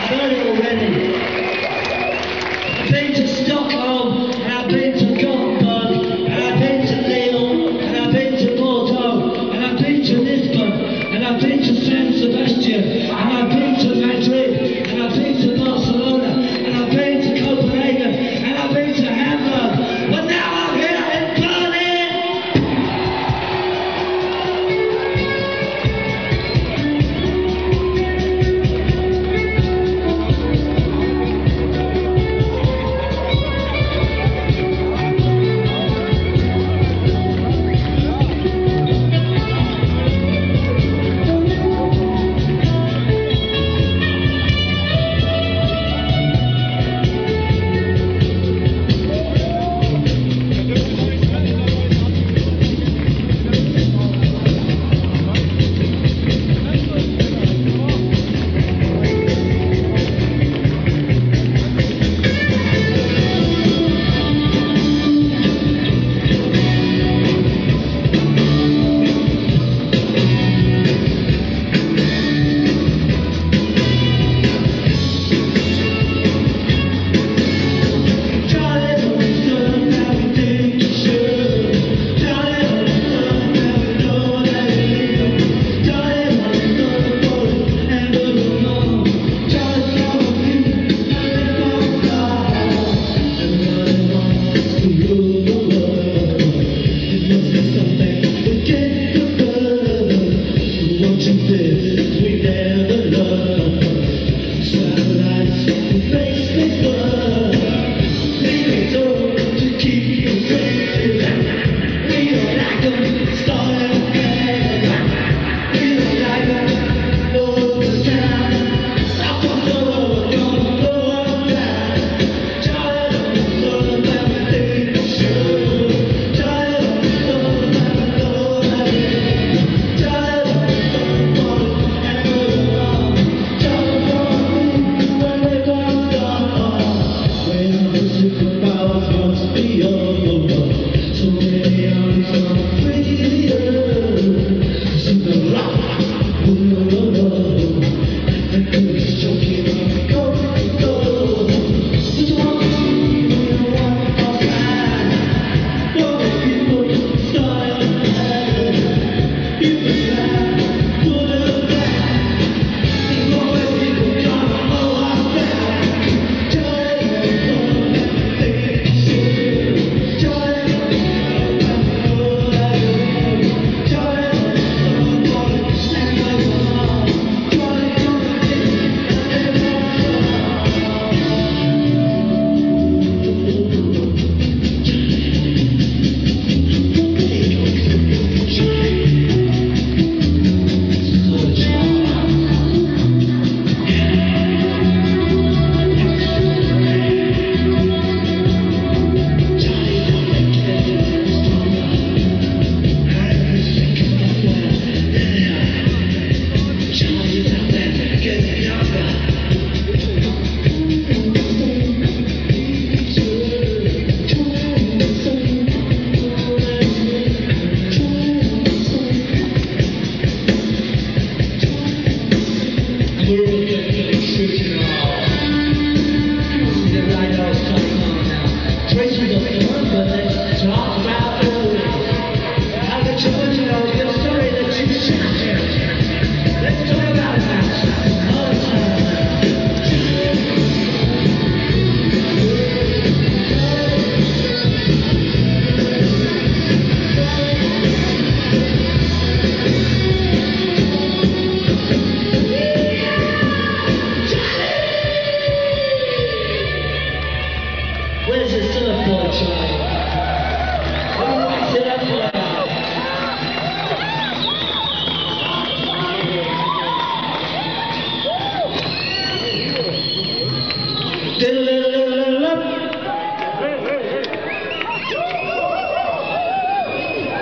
heard it already. I've been to Stockholm, and I've been to Gothenburg, and I've been to Lille, and I've been to Bordeaux, and I've been to Lisbon, and I've been to San Sebastian, and I've been to Madrid, and I've been to Barcelona, and I've been to Copenhagen, and I've been to Hamburg, but now I'm here in Berlin! Where's the surfboard, child?